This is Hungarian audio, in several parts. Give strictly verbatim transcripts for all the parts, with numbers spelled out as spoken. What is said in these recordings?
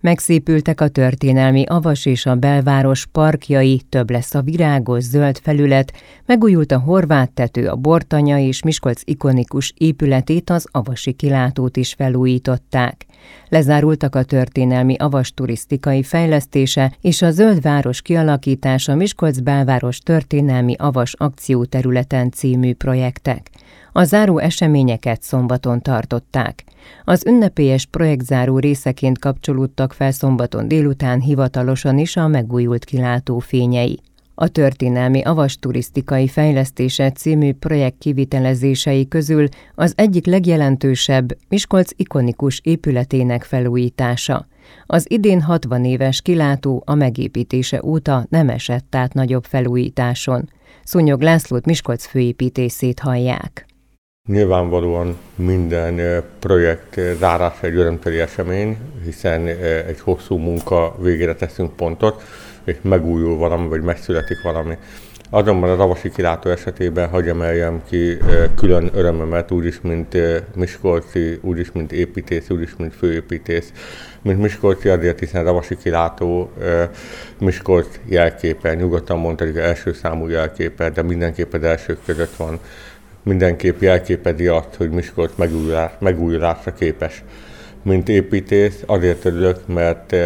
Megszépültek a történelmi Avas és a belváros parkjai, több lesz a virágos zöld felület, megújult a Horváth tető, a Bortanya és Miskolc ikonikus épületét, az avasi kilátót is felújították. Lezárultak a történelmi Avas turisztikai fejlesztése és a Zöld város kialakítása Miskolc belváros történelmi Avas akcióterületen című projektek. A záró eseményeket szombaton tartották. Az ünnepélyes projektzáró részeként kapcsolódtak fel szombaton délután hivatalosan is a megújult kilátó fényei. A történelmi Avas turisztikai fejlesztése című projekt kivitelezései közül az egyik legjelentősebb Miskolc ikonikus épületének felújítása. Az idén hatvan éves kilátó a megépítése óta nem esett át nagyobb felújításon. Szúnyog Lászlót, Miskolc főépítészét hallják. Nyilvánvalóan minden projekt zárása egy örömteli esemény, hiszen egy hosszú munka végére teszünk pontot, és megújul valami, vagy megszületik valami. Azonban az avasi kilátó esetében hagy emeljem ki külön örömömet, úgyis, mint miskolci, úgyis, mint építész, úgyis, mint főépítész. Mint miskolci azért, hiszen az avasi kilátó Miskolc jelképe, nyugodtan mondhatjuk, első számú jelképe, de mindenképp az elsők között van. Mindenképp jelképezi azt, hogy Miskolc megújulás, megújulásra képes. Mint építész azért örülök, mert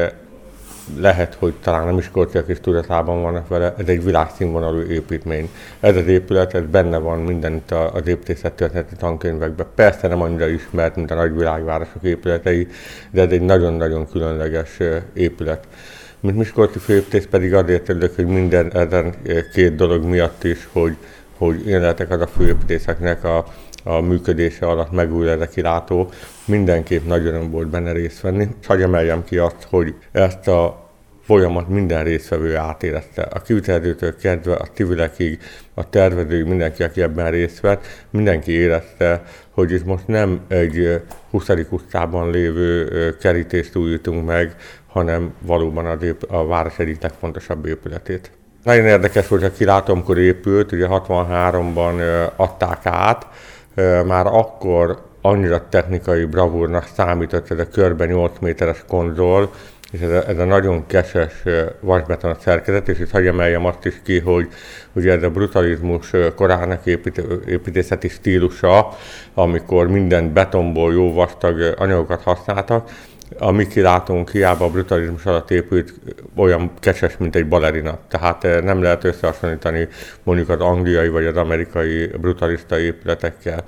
lehet, hogy talán a miskolciak is tudatában vannak vele, ez egy világszínvonalú építmény. Ez az épület, ez benne van mindenütt az építészettörténeti tankönyvekben. Persze nem annyira ismert, mint a nagy világvárosok épületei, de ez egy nagyon-nagyon különleges épület. Mint miskolci főépítész pedig azért örülök, hogy minden ezen két dolog miatt is, hogy hogy én lehetek az a főépítészeknek a, a működése alatt megújul ez a kilátó, mindenképp nagy öröm volt benne részt venni. És hadd emeljem ki azt, hogy ezt a folyamat minden résztvevő átérezte. A kivitelezőtől kezdve a civilekig, a tervezőig, mindenki, aki ebben részt vett, mindenki érezte, hogy itt most nem egy huszadik utcában lévő kerítést újítunk meg, hanem valóban a, a város egyik legfontosabb épületét. Nagyon érdekes volt, hogy a kilátó, amikor épült, ugye hatvanháromban adták át, már akkor annyira technikai bravúrnak számított ez a körben nyolc méteres konzol, és ez a, ez a nagyon keses vasbeton szerkezet, és itt hagyj emeljem azt is ki, hogy ugye ez a brutalizmus korának épít, építészeti stílusa, amikor minden betonból jó vastag anyagokat használtak. A mi kilátónk hiába a brutalizmus alatt épült, olyan keses, mint egy balerina. Tehát nem lehet összehasonlítani mondjuk az angliai vagy az amerikai brutalista épületekkel.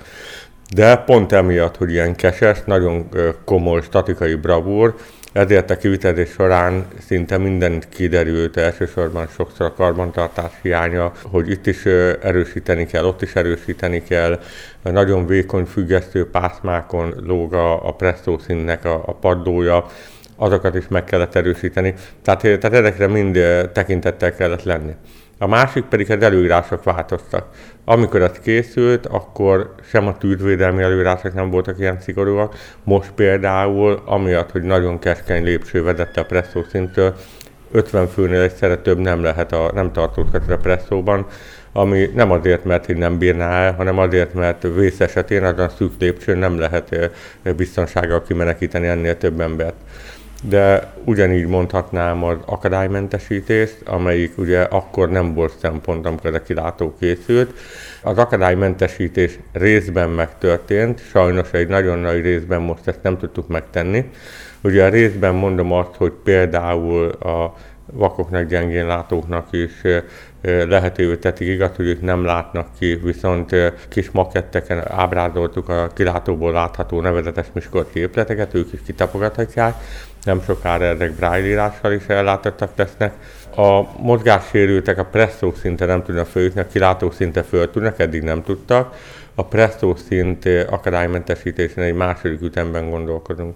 De pont emiatt, hogy ilyen keses, nagyon komoly statikai bravúr, ezért a kivitelezés során szinte mindent kiderült, elsősorban sokszor a karbantartás hiánya, hogy itt is erősíteni kell, ott is erősíteni kell. Nagyon vékony függesztő pászmákon lóg a, a presszó színnek a, a paddója, azokat is meg kellett erősíteni. Tehát, tehát ezekre mind tekintettel kellett lenni. A másik pedig az előírások változtak. Amikor ez készült, akkor sem a tűzvédelmi előírások nem voltak ilyen szigorúak. Most például, amiatt, hogy nagyon keskeny lépcső vezette a presszó szintől, ötven főnél egyszerre több nem lehet, a, nem tartózkodhat a presszóban, ami nem azért, mert hogy nem bírná el, hanem azért, mert vész esetén azon szűk lépcsőn nem lehet biztonsággal kimenekíteni ennél több embert. De ugyanígy mondhatnám az akadálymentesítést, amelyik ugye akkor nem volt szempont, amikor a kilátó készült. Az akadálymentesítés részben megtörtént, sajnos egy nagyon nagy részben most ezt nem tudtuk megtenni. Ugye a részben mondom azt, hogy például a vakoknak, gyengén látóknak is lehetővé tették, igaz, hogy ők nem látnak ki, viszont kis maketteken ábrázoltuk a kilátóból látható nevezetes miskolci épületeket, ők is kitapogathatják, nem sokára ezek braille írással is ellátottak lesznek. A mozgássérültek a presszó szinte nem tudnak följutni, a kilátó szinte föl tudnak, eddig nem tudtak. A presszó szint akadálymentesítésén egy második ütemben gondolkodunk.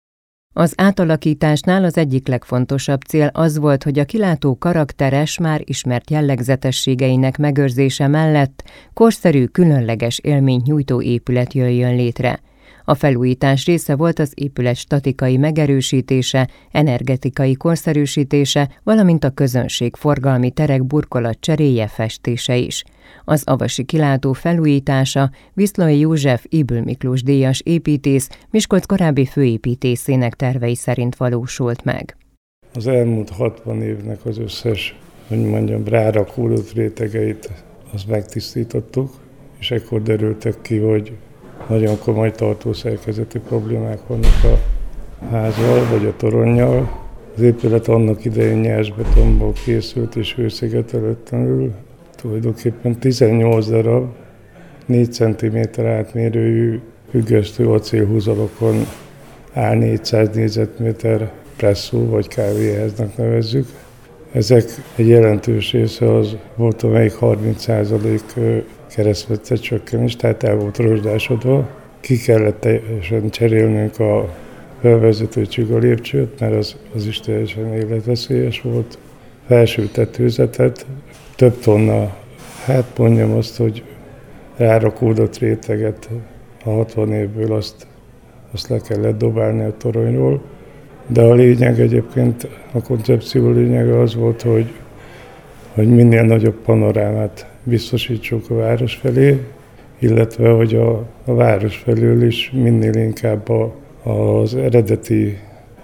Az átalakításnál az egyik legfontosabb cél az volt, hogy a kilátó karakteres, már ismert jellegzetességeinek megőrzése mellett korszerű, különleges élményt nyújtó épület jöjjön létre. A felújítás része volt az épület statikai megerősítése, energetikai korszerűsítése, valamint a közönség forgalmi terek burkolat cseréje, festése is. Az avasi kilátó felújítása Viszlai József Ybl Miklós díjas építész, Miskolc korábbi főépítészének tervei szerint valósult meg. Az elmúlt hatvan évnek az összes, hogy mondjam, rárakódott rétegeit azt megtisztítottuk, és ekkor derültek ki, hogy nagyon komoly tartószerkezeti problémák vannak a házzal vagy a toronnyal. Az épület annak idején nyersbetonból készült és hőszigetelőtlenül. Tulajdonképpen tizennyolc darab négy centiméter átmérőjű függesztő acélhúzalokon áll négyszáz négyzetméter presszó vagy kávéháznak nevezzük. Ezek egy jelentős része az volt, amelyik harminc százalék keresztmetszet csökkenés, tehát el volt rozsdásodva. Ki kellett teljesen cserélnünk a felvezető csigalépcsőt, mert az, az is teljesen életveszélyes volt. Felső tetőzetet, több tonna, hát mondjam azt, hogy rárakódott réteget a hatvan évből azt, azt le kellett dobálni a toronyról. De a lényeg egyébként, a koncepció lényege az volt, hogy, hogy minél nagyobb panorámát biztosítsuk a város felé, illetve hogy a, a város felől is minél inkább a, az eredeti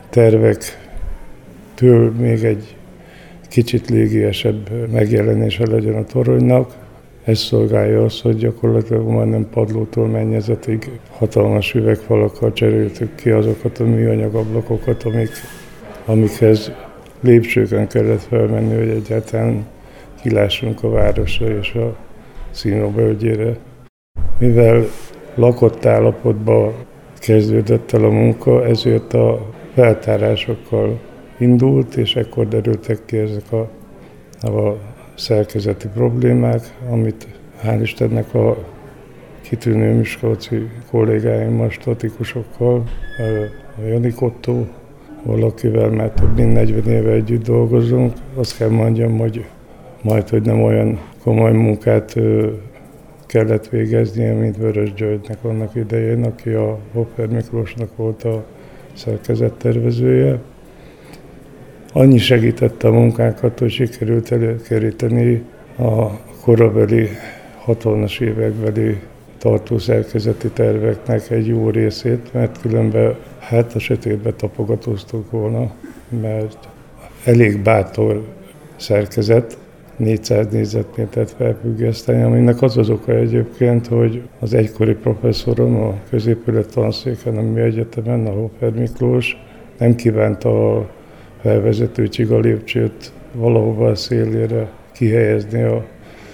tervektől még egy kicsit légiesebb megjelenése legyen a toronynak. Ez szolgálja azt, hogy gyakorlatilag majdnem padlótól mennyezetig hatalmas üvegfalakkal cseréltük ki azokat a műanyag ablakokat, amik, amikhez lépcsőkön kellett felmenni, hogy egyáltalán kilássunk a városra és a Színó völgyére. Mivel lakott állapotban kezdődött el a munka, ezért a feltárásokkal indult, és ekkor derültek ki ezek a, a szerkezeti problémák, amit hál' Istennek a kitűnő miskolci kollégáimmal, statikusokkal, a Jani Kottó, valakivel már több mint negyven éve együtt dolgozunk. Azt kell mondjam, hogy majd, hogy nem olyan komoly munkát kellett végeznie, mint Vörös Györgynek annak idején, aki a Hopper Miklósnak volt a szerkezettervezője. Annyi segítette a munkánkat, hogy sikerült előkeríteni a korabeli hatvanas évekbeli tartószerkezeti terveknek egy jó részét, mert különben hát a sötétbe tapogatóztunk volna, mert elég bátor szerkezet, négyszáz négyzetmétert felfüggeszteni, aminek az az oka egyébként, hogy az egykori professzorom a középület tanszéken, a mi egyetemen, a Hopper Miklós nem kívánta a felvezető csigalépcsőt valahova a szélére kihelyezni a,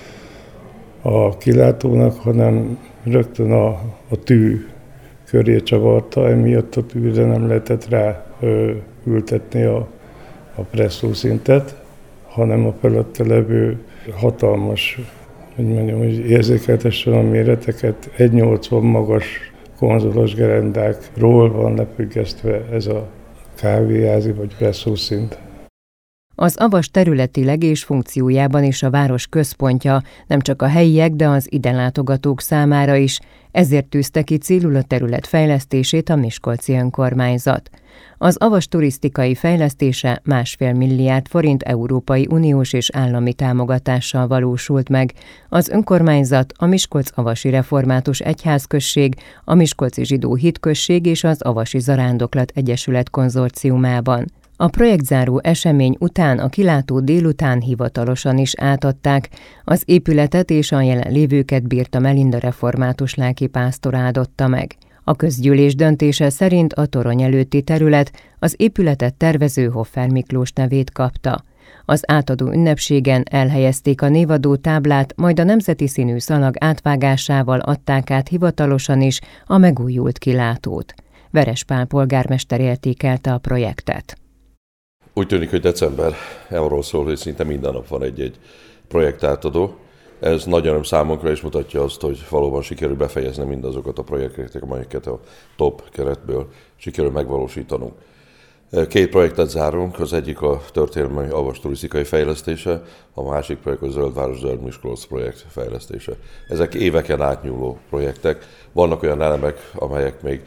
a kilátónak, hanem rögtön a, a tű köré csavarta, emiatt a tűre nem lehetett rá ö, ültetni a, a presszószintet, hanem a fölötte levő hatalmas, hogy mondjam, hogy érzékeltessen a méreteket, egy nyolcvan magas konzolos gerendákról van lefüggesztve ez a kávéházi vagy presszószint. Az avas területileg és funkciójában is a város központja, nem csak a helyiek, de az ide látogatók számára is, ezért tűzte ki célul a terület fejlesztését a miskolci önkormányzat. Az avas turisztikai fejlesztése másfél milliárd forint Európai Uniós és állami támogatással valósult meg. Az önkormányzat, a Miskolc-avasi református egyházközség, a Miskolci Zsidó Hitközség és az Avasi Zarándoklat Egyesület konzorciumában. A projektzáró esemény után a kilátó délután hivatalosan is átadták, az épületet és a jelenlévőket Birta Melinda református lelkipásztor áldotta meg. A közgyűlés döntése szerint a torony előtti terület az épületet tervező Hopper Miklós nevét kapta. Az átadó ünnepségen elhelyezték a névadó táblát, majd a nemzeti színű szalag átvágásával adták át hivatalosan is a megújult kilátót. Veres Pál polgármester értékelte a projektet. Úgy tűnik, hogy december arról szól, hogy szinte minden nap van egy-egy projektátadó. Ez nagy öröm számunkra is mutatja azt, hogy valóban sikerül befejezni mindazokat a projekteket, amelyeket a top keretből sikerül megvalósítanunk. Két projektet zárunk, az egyik a történelmi avas turisztikai fejlesztése, a másik pedig a Zöldváros Zöld Miskolc projekt fejlesztése. Ezek éveken átnyúló projektek, vannak olyan elemek, amelyek még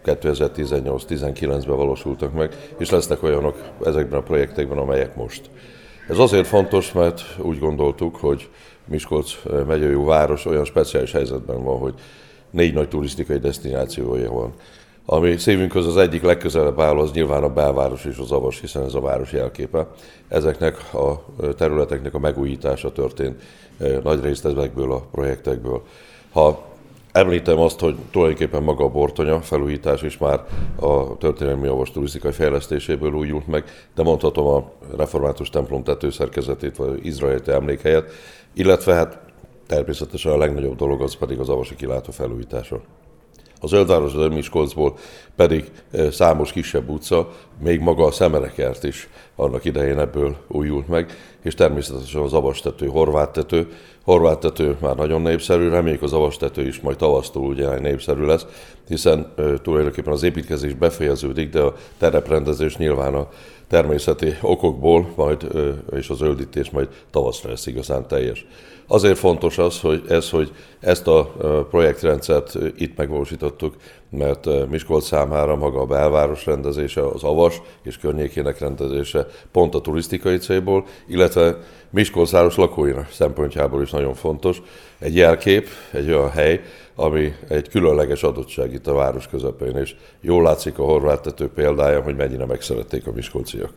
kétezer-tizennyolc-tizenkilencben valósultak meg, és lesznek olyanok ezekben a projektekben, amelyek most. Ez azért fontos, mert úgy gondoltuk, hogy Miskolc megyei város olyan speciális helyzetben van, hogy négy nagy turisztikai desztinációja van. Ami szívünkhöz az egyik legközelebb áll, az nyilván a belváros és az avas, hiszen ez a város jelképe. Ezeknek a területeknek a megújítása történt nagyrészt ezekből a projektekből. Ha említem azt, hogy tulajdonképpen maga a Bortonya felújítás is már a történelmi avas turisztikai fejlesztéséből újult meg, de mondhatom a református templom tetőszerkezetét, vagy izraeliti emlékhelyet, illetve hát természetesen a legnagyobb dolog az pedig az avasi kilátó felújítása. A Zöldváros Zöld Miskolcból pedig számos kisebb utca, még maga a Szemerekert is annak idején ebből újult meg, és természetesen az avastető, horváttető. Horváttető már nagyon népszerű, reméljük az avastető is majd tavasztól ugye népszerű lesz, hiszen tulajdonképpen az építkezés befejeződik, de a tereprendezés nyilván a természeti okokból majd, és a zöldítés majd tavaszra lesz igazán teljes. Azért fontos az, hogy ez, hogy ezt a projektrendszert itt megvalósítottuk, mert Miskolc számára maga a belváros rendezése, az avas és környékének rendezése pont a turisztikai célból, illetve Miskolc város lakóinak szempontjából is nagyon fontos. Egy jelkép, egy olyan hely, ami egy különleges adottság itt a város közepén, és jól látszik a horváttető példája, hogy mennyire megszerették a miskolciak.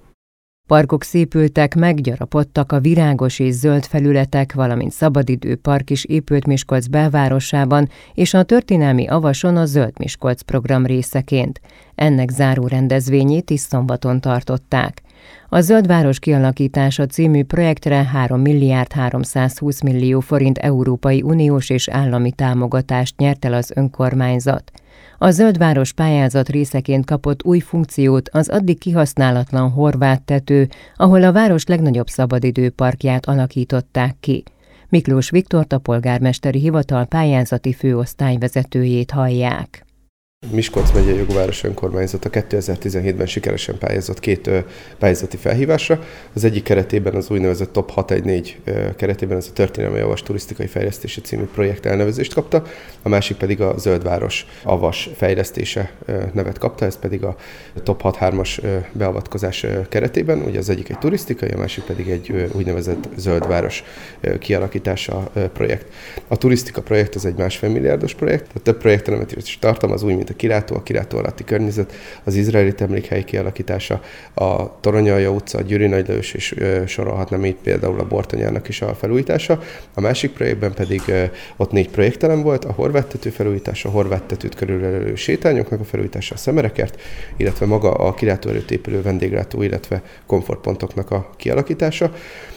Parkok szépültek, meggyarapodtak a virágos és zöld felületek, valamint szabadidőpark is épült Miskolc belvárosában, és a történelmi avason a Zöld Miskolc program részeként. Ennek záró rendezvényét is szombaton tartották. A Zöldváros kialakítása című projektre három milliárd háromszázhúsz millió forint Európai Uniós és állami támogatást nyert el az önkormányzat. A Zöldváros pályázat részeként kapott új funkciót az addig kihasználatlan horváttető, ahol a város legnagyobb szabadidőparkját alakították ki. Miklós Viktort, a polgármesteri hivatal pályázati főosztályvezetőjét hallják. Miskolc megyei jogváros önkormányzata kétezer-tizenhétben sikeresen pályázott két ö, pályázati felhívásra. Az egyik keretében az úgynevezett Top hatszáztizennégy ö, keretében ez a történelmi avas turisztikai fejlesztése című projekt elnevezést kapta, a másik pedig a Zöldváros avas fejlesztése ö, nevet kapta, ez pedig a Top hatszázhármas ö, beavatkozás ö, keretében. Ugye az egyik egy turisztikai, a másik pedig egy ö, úgynevezett Zöldváros ö, kialakítása ö, projekt. A turisztika projekt az egy másfél milliárdos projekt, a több projektelemet is tartalmaz, úgy, mint a kirátó, a kirátó alatti környezet, az izraeli emlékhely kialakítása, a Toronyalja utca, a Győri Nagy Lajos, és ö, sorolhatnám így például a Bortonyának is a felújítása. A másik projektben pedig ö, ott négy projektelem volt, a horváttető felújítása, a horváttetőt körülölelő sétányoknak a felújítása, a Szemerekert, illetve maga a kirátó előtt épülő vendéglátó, illetve komfortpontoknak a kialakítása.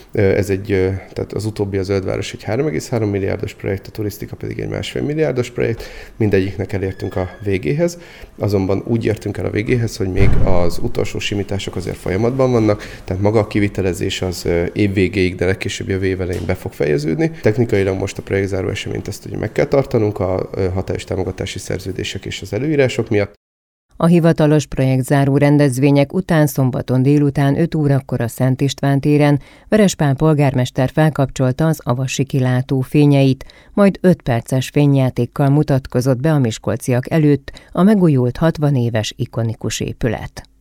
Ez egy, tehát az utóbbi a Zöldváros egy három egész három milliárdos projekt, a turisztika pedig egy másfél milliárdos projekt. Mindegyiknek elértünk a végéhez, azonban úgy értünk el a végéhez, hogy még az utolsó simítások azért folyamatban vannak, tehát maga a kivitelezés az év végéig, de legkésőbb jövő év elején be fog fejeződni. Technikailag most a projektzáró eseményt ezt ugye meg kell tartanunk a hatályos támogatási szerződések és az előírások miatt. A hivatalos projektzáró rendezvények után szombaton délután öt órakor a Szent István téren Veres Pál polgármester felkapcsolta az avasi kilátó fényeit, majd öt perces fényjátékkal mutatkozott be a miskolciak előtt a megújult hatvan éves ikonikus épület.